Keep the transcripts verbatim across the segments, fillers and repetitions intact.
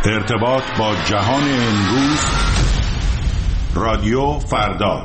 ارتباط با جهان امروز، رادیو فردا.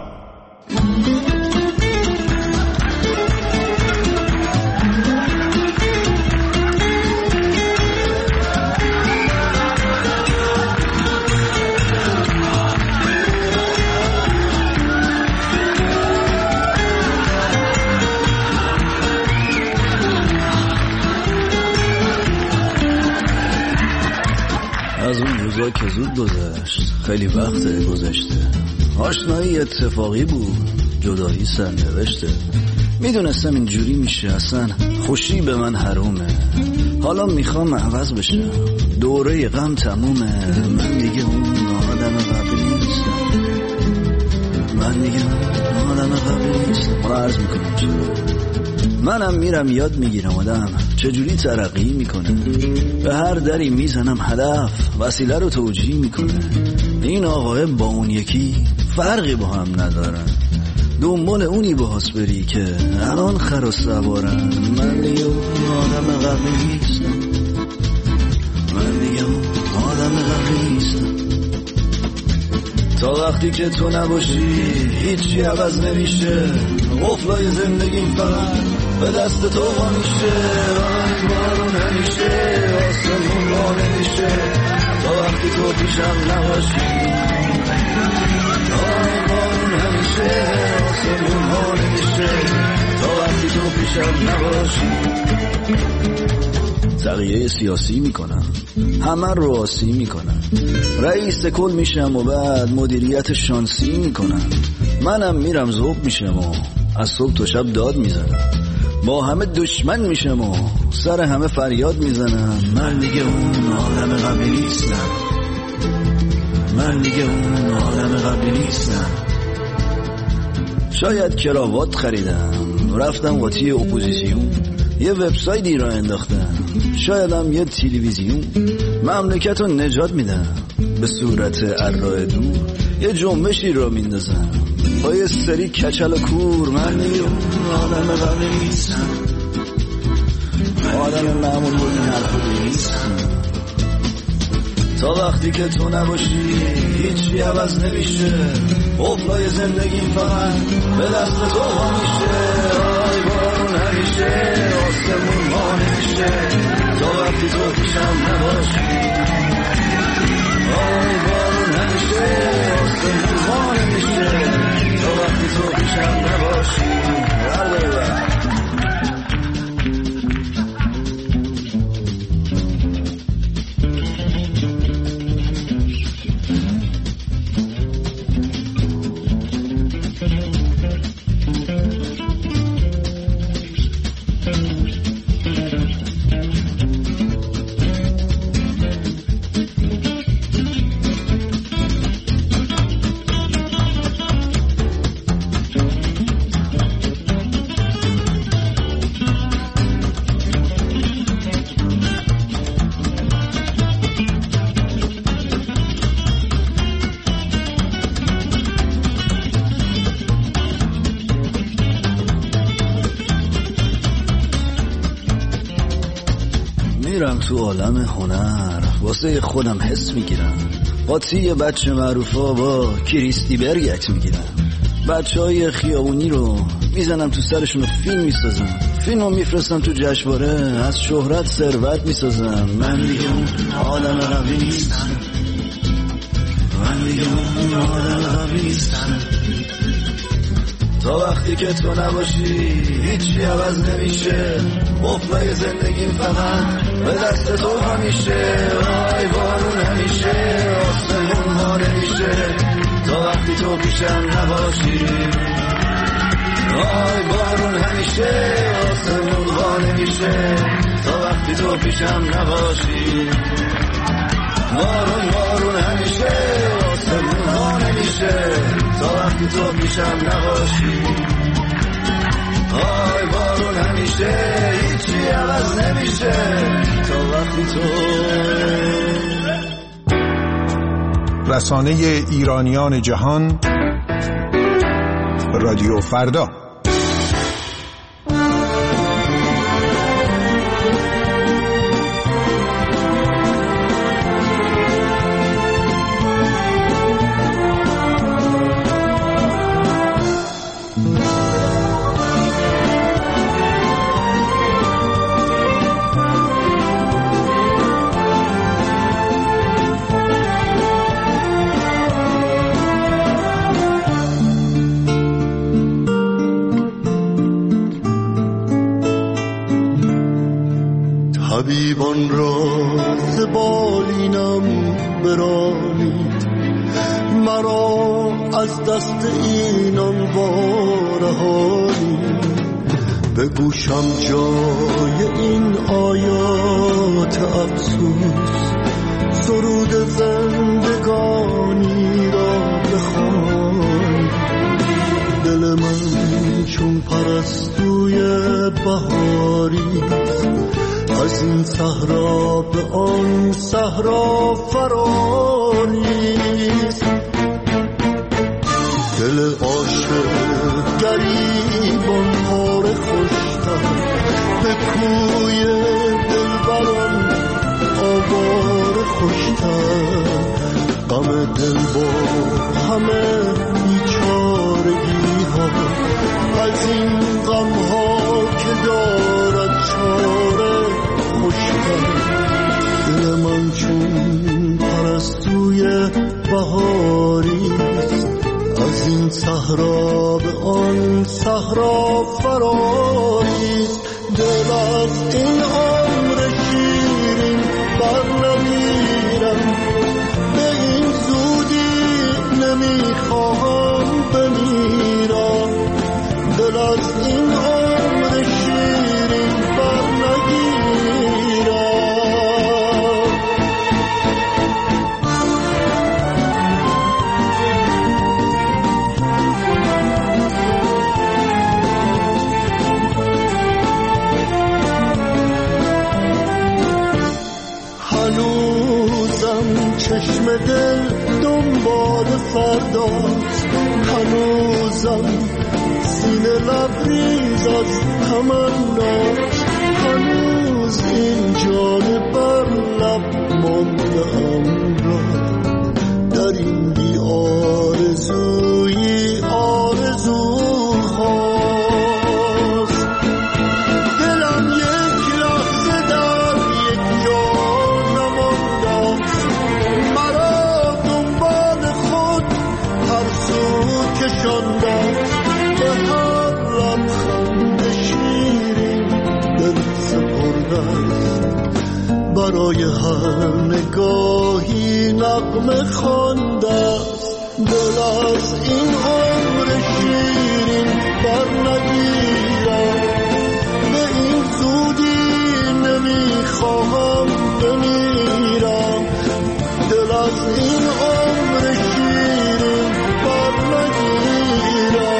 از اون روزا که زود گذشت، خیلی وقت گذشته. آشنایی اتفاقی بود، جدایی سرنوشته. میدونستم اینجوری میشه، اصلا خوشی به من حرومه. حالا میخوام عوض بشم، دوره غم تمومه. من دیگه اون آدم قبلی نیستم، من دیگه اون آدم قبلی نیستم. حالا عرض میکنم چرا. منم میرم یاد میگیرم آدم چجوری ترقی میکنه. به هر دری میزنم هدف وسیله رو توجیه میکنه. این آقای با اون یکی فرقی با هم ندارن، دنبال اونی باهاس بری که الان خر و سوارن. من دیگه اون آدم قبلی نیستم، من دیگه اون آدم قبلی نیستم. تا وقتی که تو نباشی هیچی عوض نمیشه. قفلای زندگیم فقط به دست تو وا میشه. آی بارون همیشه آسمون وا نمیشه تا وقتی تو پیشم نباشی. آی بارون همیشه آسمون وا نمیشه تا وقتی تو پیشم نباشی. تغییر سیاسی میکنم، همه رو آسی میکنم، رئیس کل میشم و بعد مدیریت شانسی میکنم. منم میرم ذوب میشم و از صبح تا شب داد میزنم. با همه دشمن میشم و سر همه فریاد میزنم. من دیگه اون آدم قبلی نیستم، من دیگه اون آدم قبلی نیستم. شاید کراوات خریدم، رفتم قاطی اپوزیسیون، یه وبسایتی را انداختم. شایدم یه تلویزیون مملکت رو نجات میدم. به صورت ارائه دور یه جنبشی را میندازم با یه سری کچل و کور. من دیگه اون آدم قبلی نیستم، آدم معمول بودی حرفی نیستم. تا وقتی که تو نباشی هیچی عوض نمیشه. قفلای زندگیم فقط به دست تو وا میشه. آی بارون همیشه آسمون وا نمیشه تا وقتی تو پیشم نباشی. آی بارون همیشه آسمون وا نمیشه تا وقتی تو پیشم نباشی. میرم تو عالم هنر، واسه خودم حس میگیرم. قاطی بچه معروفا با کریستی برگ عکس میگیرم. بچه های خیابونی رو میزنم تو سرشون و فیلم میسازم. فیلم رو میفرستم تو جشنواره، از شهرت ثروت میسازم. من دیگه اون آدم قبلی نیستم، من دیگه اون آدم قبلی نیستم. تا وقتی که تو نباشی هیچی عوض نمیشه. قفلای زندگیم فقط به دست تو همیشه. آی بارون همیشه آسمون وا نمیشه تا وقتی تو پیشم نباشی. آی بارون همیشه آسمون وا نمیشه تا وقتی تو پیشم نباشی. بارون بارون همیشه آسمون وا نمیشه تا وقتی تو پیشم نباشی. آی بارون همیشه هیچی عوض نمیشه تا وقتی تو. رسانه ایرانیان جهان، رادیو فردا. ز بالینم برانید، مرا از دست اینان وارهانید. به گوشم جای این آیات افسوس، سرود زندگانی را بخوانید. دل من چون پرستوی بهاری، از این صحرا به آن صحرا فرانیست. دل عاشق گریبان پاره خوشتر، به کوی دلبران آواره خوشتر. غم دل با همه بیچارگی ها، از این غم ها که دارد چاره خوشتر. دل من چون پرستوی بهاریست، از این صحرا به آن صحرا فرانیست. دل از این عمر شیرین بر نمیرم، به این زودی نمیخواهم بمیرم. دل از این عمر شیرین بر نگیرم. چشم دل دنبال فرداست، هنوزم سینه لبریز از تمناست. هنوز این جان بر لب مانده ام را، در این بی آرزویی آرزوهاست. دلم یک لحظه در یک جا نمانده، مرا دنبال خود هر سو کشانده. به هر لبخند شیرین دل سپرده، برای هر نگاهی نغمه خوانده. دل از این عمر شیرین بر نگیرم، به این زودی نمیخواهم بمیرم. دل از این عمر شیرین بر نگیرم.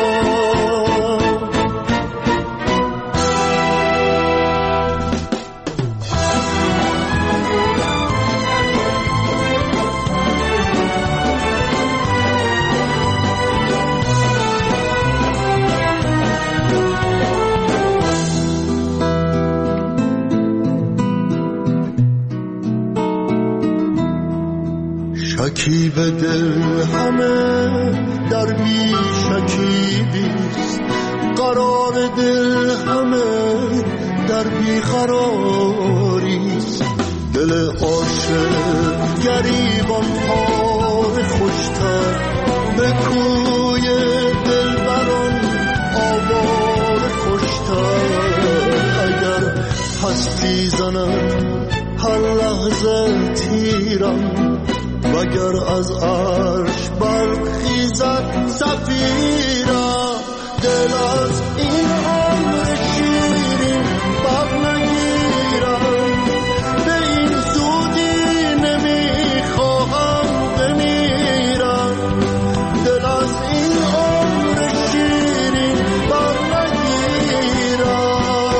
شکیب دل همه در بی شکیبیست، قرار دل همه در بی قراریست. دل عاشق گریبان پاره خوشتر، به کوی دلبران آواره خوشتر. اگر هستی زند هر لحظه تیرم، وگر از عرش برخیزد صفیرم. دل از این عمر شیرین بر نگیرم، به این زودی نمیخواهم بمیرم. دل از این عمر شیرین بر نگیرم.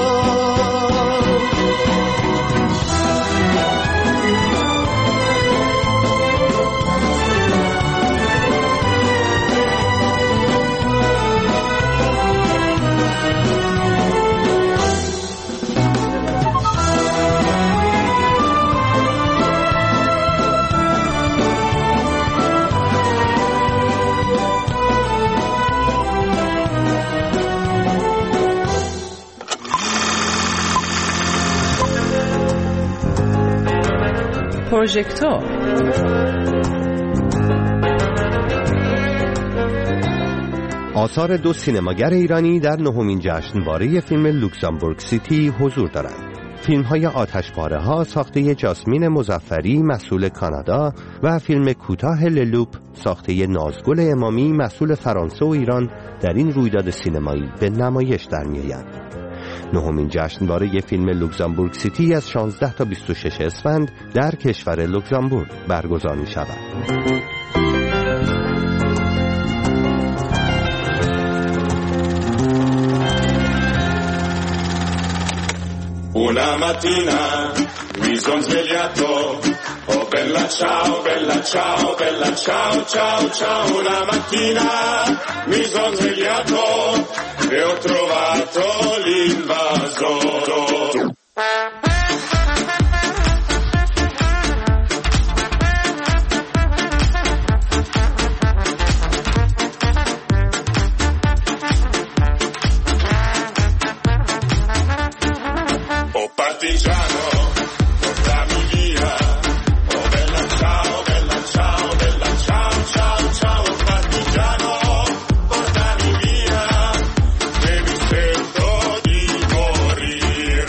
پروژکتور آثار دو سینماگر ایرانی در نهمین جشنواره فیلم لوکزامبورگ سیتی حضور دارند. فیلم‌های آتشپاره ها ساخته جاسمین مظفری مسئول کانادا و فیلم کوتاه للوپ ساخته نازگل امامی مسئول فرانسه و ایران در این رویداد سینمایی به نمایش در می‌آیند. نهمین جشنواره فیلم لوکزامبورگ سیتی از شانزده تا بیست و شش اسفند در کشور لوکزامبورگ برگزار می‌شود. Una mattina mi son svegliato, oh bella ciao, bella ciao, bella ciao, ciao, ciao. Una mattina mi son svegliato e ho trovato l'invasore. Partigiano, portami via, oh bella ciao, bella ciao, bella ciao, ciao, ciao, partigiano, portami via, che mi sento di morir.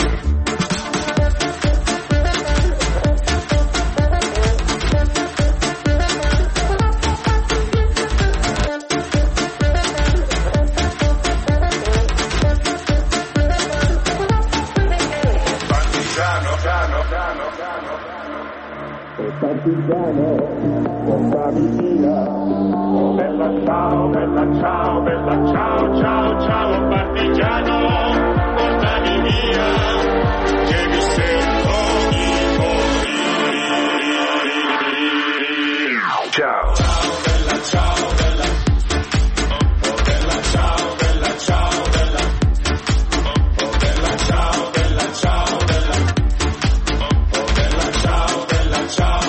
Partigiano, portami via, oh bella ciao, bella ciao, bella ciao, ciao, ciao, partigiano, portami via, che mi sento di morire. Ciao. Ciao, bella ciao, bella, oh bella ciao, bella ciao, bella, oh bella ciao, bella ciao, bella, oh bella ciao, bella ciao.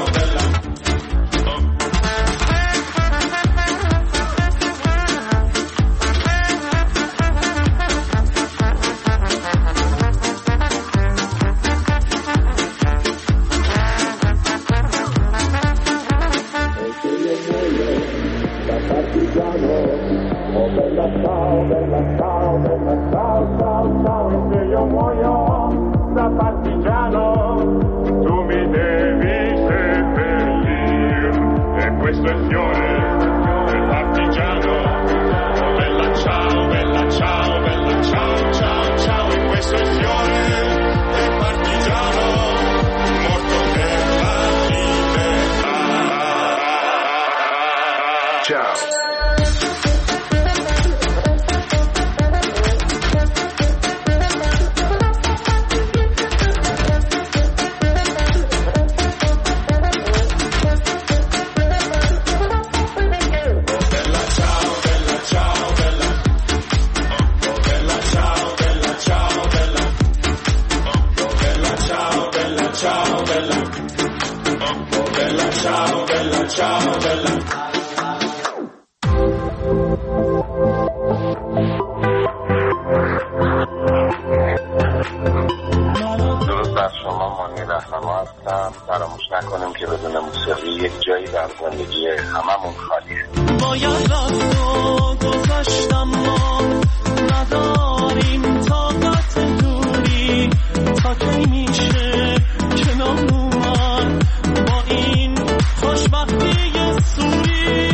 فراموش نکنیم که بدون موسیقی یک جایی در زندگی هممون خالیه. باید رفتو گذاشتم ما نداریم طاقت دوری تا کی میشه کنار اومد با این خوشبختی سوری.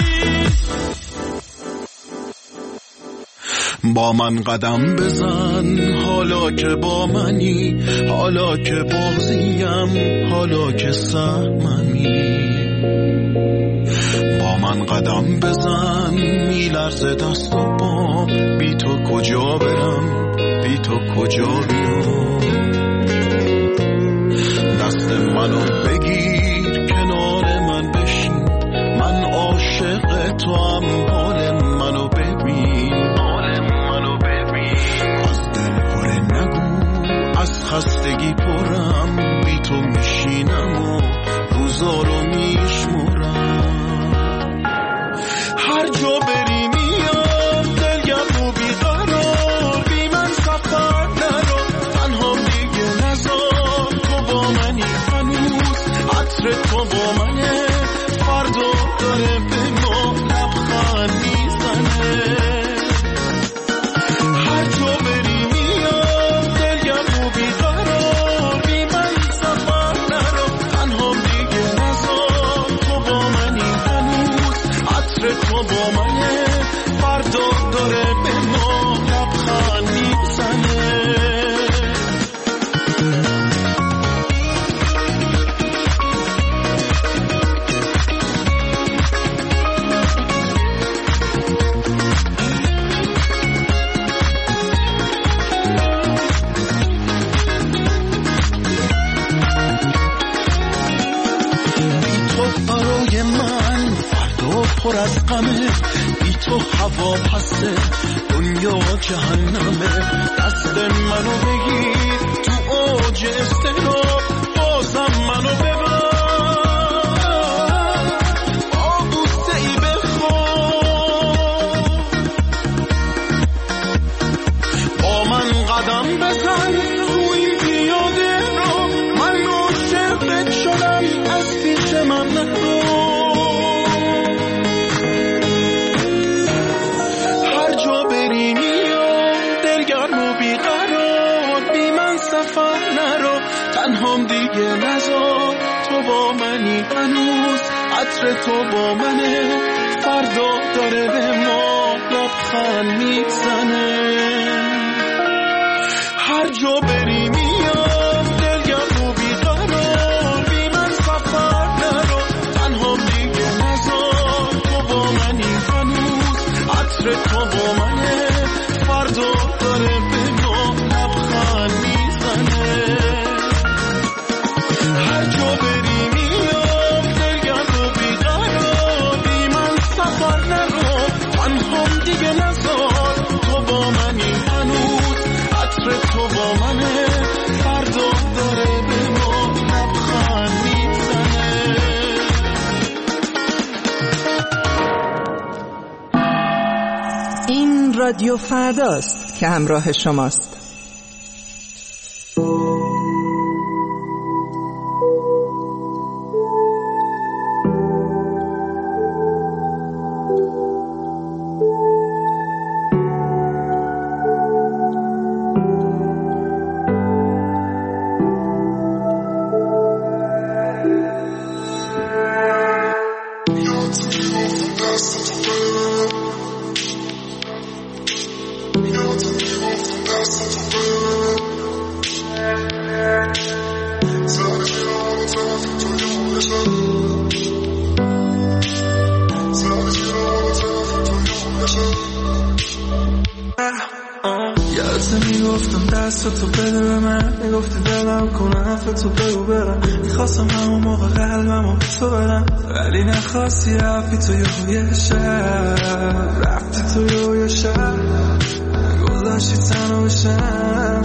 با من قدم بزن حالا که با منی، حالا که بازیم، حالا که سهممی. با من قدم بزن میلرزه دست و پام، بی تو کجا برم، بی تو کجا بیام. دست منو بگیر کنار من بشین، من عاشق تو هم، حال منو ببین، از خستگی پرم، بی تو میشینم و روزا رو میشمرم. هر جا بری میام دلگم و بیقرار، بی من سفر نرو، تنها دیگه نزار، تو با منی هنوز پر از غمه، بی تو هوا پسته دنیا جهنمه. دست منو بگیر تو اوج استعداد، بازم منو ببر با بوسه ای بخواب، با من قدم بزن تو این پیاده رو، من عاشقت شدم از پیش من نرو. هر جا بری میام دلگرم و بیقرار، بی من سفر نرو، تنهام دیگه نذار. تو با منی هنوز، عطر تو با منه، فردا داره به ما لبخند میزنه. هر جا بری میام دلگرم و بیقرار، بی من سفر نرو، تنهام دیگه نذار. تو با منی هنوز، عطر تو با منه، فردا داره به ما لبخند میزنه. هر جا بری میام دلگرم و بیقرار، بی من سفر نرو، تنهام دیگه نذار. تو با منی هنوز، عطر تو با منه، فردا داره به ما لبخند میزنه. این رادیو فرداست که همراه شماست. یادت میگفتم دست تو بده به من، میگفتی دلم کنه حرف تو بگو برم. میخواستم همون موقع قلبمو به تو بدم، ولی نخواستی رفتی تو یه شب، رفتی تو یه شب، گذاشتی تنو بشم.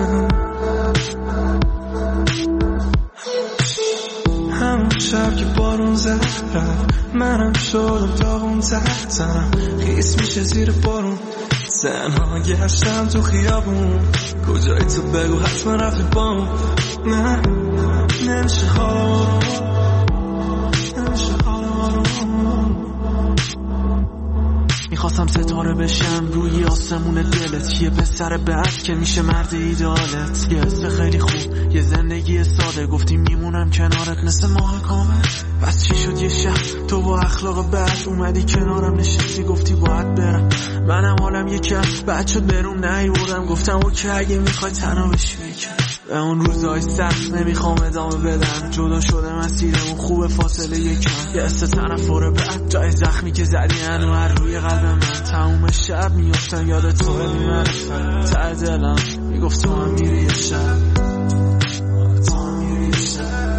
همون شب که بارون زد رفت، منم شدم داغون تحتم، خیس میشه زیر بارون. تنها گشتم تو خیابون، کجایی تو بگو حتما رفتی بام. نه نمیشه حالم، نمیشه حالم. میخواستم ستاره بشم روی آسمون دلت، یه پسر بد که میشه مرد ایدالت. یه حس خیلی خوب، یه زندگی ساده، گفتی میمونم کنارت مثل ماه کامل. بس چی شد یه شب تو با اخلاق بد اومدی کنارم نشستی، گفتی باید برم. منم حالم یکم بد شد بروم نیوردم، گفتم اوکی اگه میخوای تنها بشی بکن. به اون روزای سخت نمیخوام ادامه بدم، جدا شده مسیرمون خوب فاصله یکم. یه حس تنفر بد جای زخمی که زدی هنو هر روی قلب من. تموم شب میفتم یاد تو ببین من ته دلم میگفت تو هم میری یه شب، تو هم میری یه شب.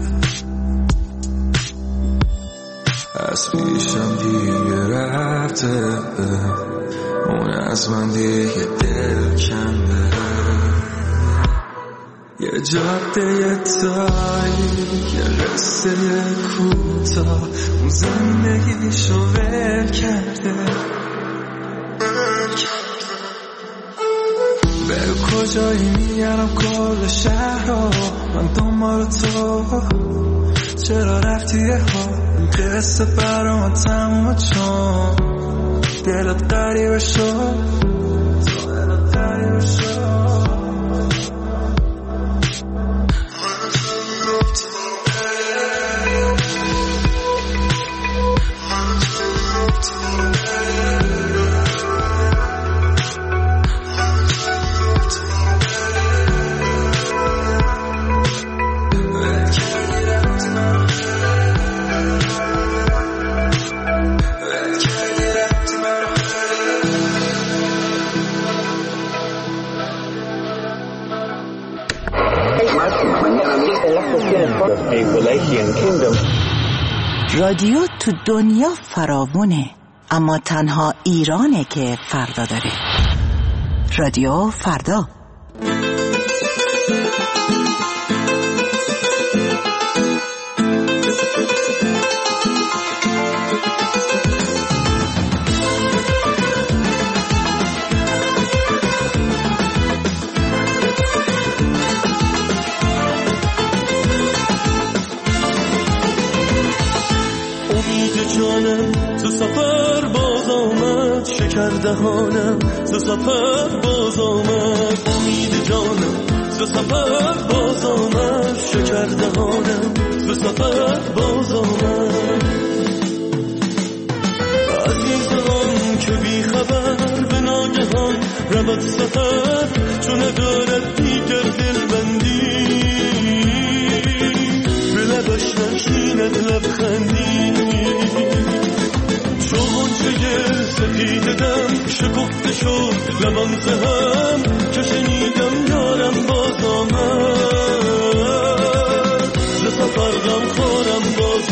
از پیشم دیگه رفته، اون از من دیگه دل کنده. یه جاده تاریک، یه قصه کوتاه، اون زندگیشو ول کرده. بگو کجایی میگرم کل شهر رو، من دنبال تو، چرا رفتی یه ها؟ این قصه برا من تمومه چون دلت غریبه شد، دلت غریبه شد. رادیو تو دنیا فراوونه، اما تنها ایرانه که فردا داره. رادیو فردا. جانم ز سفر باز آمد، شکر دهانم ز سفر باز آمد. امید جانم ز سفر باز آمد، شکر دهانم ز سفر باز آمد. عزیزان که بی خبر به ناگهان رود سفر، چون ندارد دیگر دلبندی، به لبش نشیند لبخندی. چه سپید دم شکفته شد لبان زهم، که شنیدم یارم باز آمد، ز سفر غم خورم باز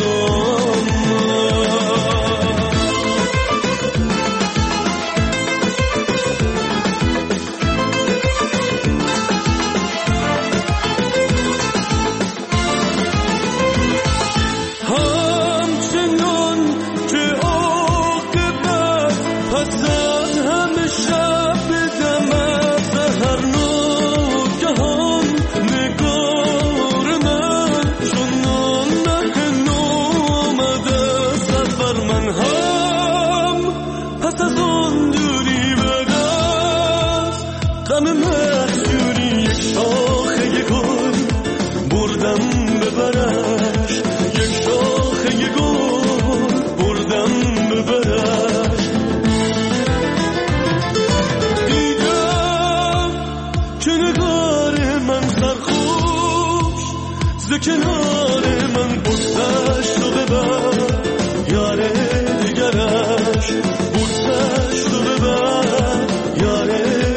کنار من بوسش رو ببر، یار دیگرش بوسش رو ببر، یار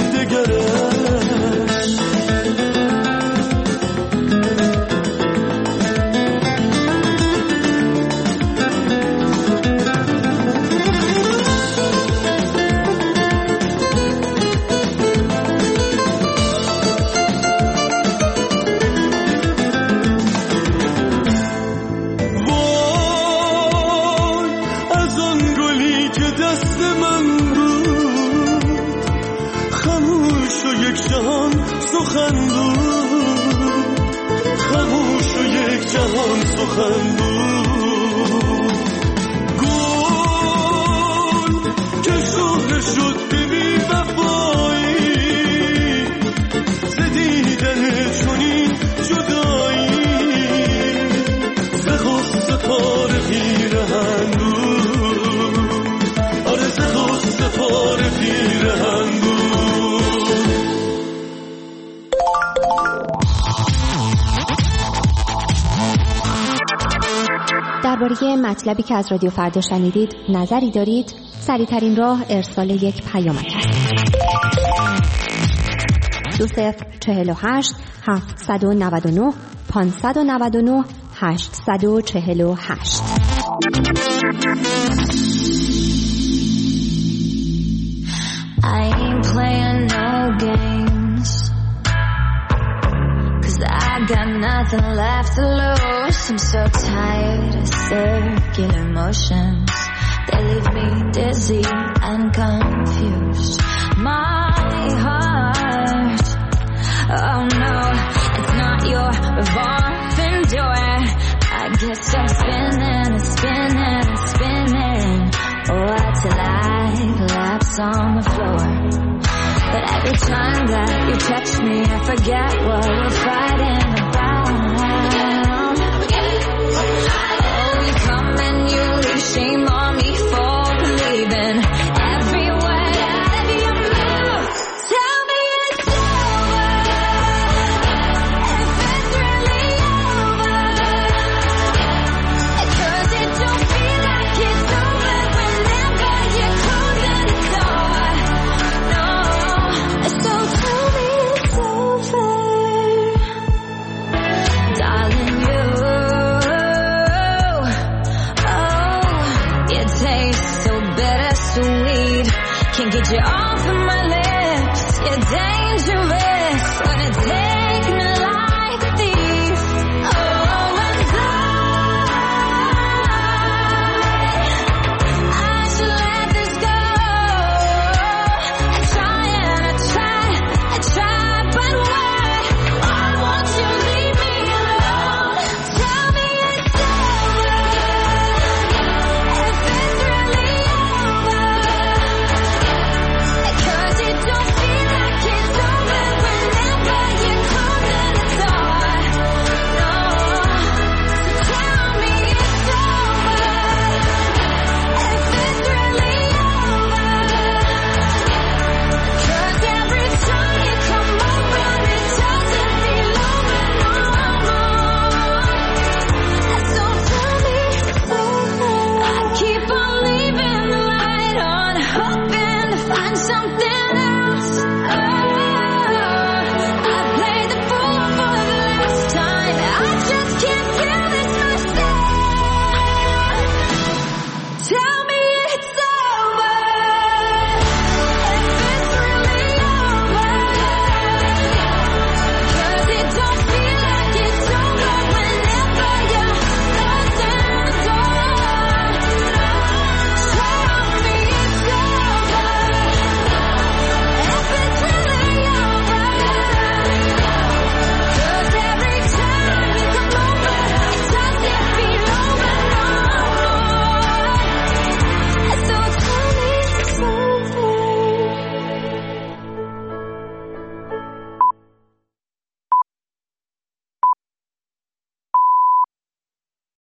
دیگرش. سخن بود خاموش و یک جهان سخن بود. گل که شهر شد به بی وفایی، ز دیدن چنین جدایی، ز غصه پاره پیرهن بود. آره ز غصه پاره پیرهن بود. درباره مطلبی که از رادیو فردا شنیدید نظری دارید؟ سریع‌ترین راه ارسال یک پیامک است. دو صفر چهل و هشت هفتصد و نود و نه پانصد و نود و نه هشتصد و چهل و هشت. I ain't playing no games, 'cause I got nothing left to lose. I'm so tired of circular motions, they leave me dizzy and confused. My heart, oh no, it's not your revolving door. I guess I'm spinning and spinning and spinning, oh, till I collapse on the floor. But every time that you touch me, I forget what we're fighting about. Oh, you come and you leave shame on me for believing every word out of your mouth. Tell me it's over, if it's really over, 'cause it don't feel like it's over whenever you're closing the door. No, so tell me it's over. you off of my list.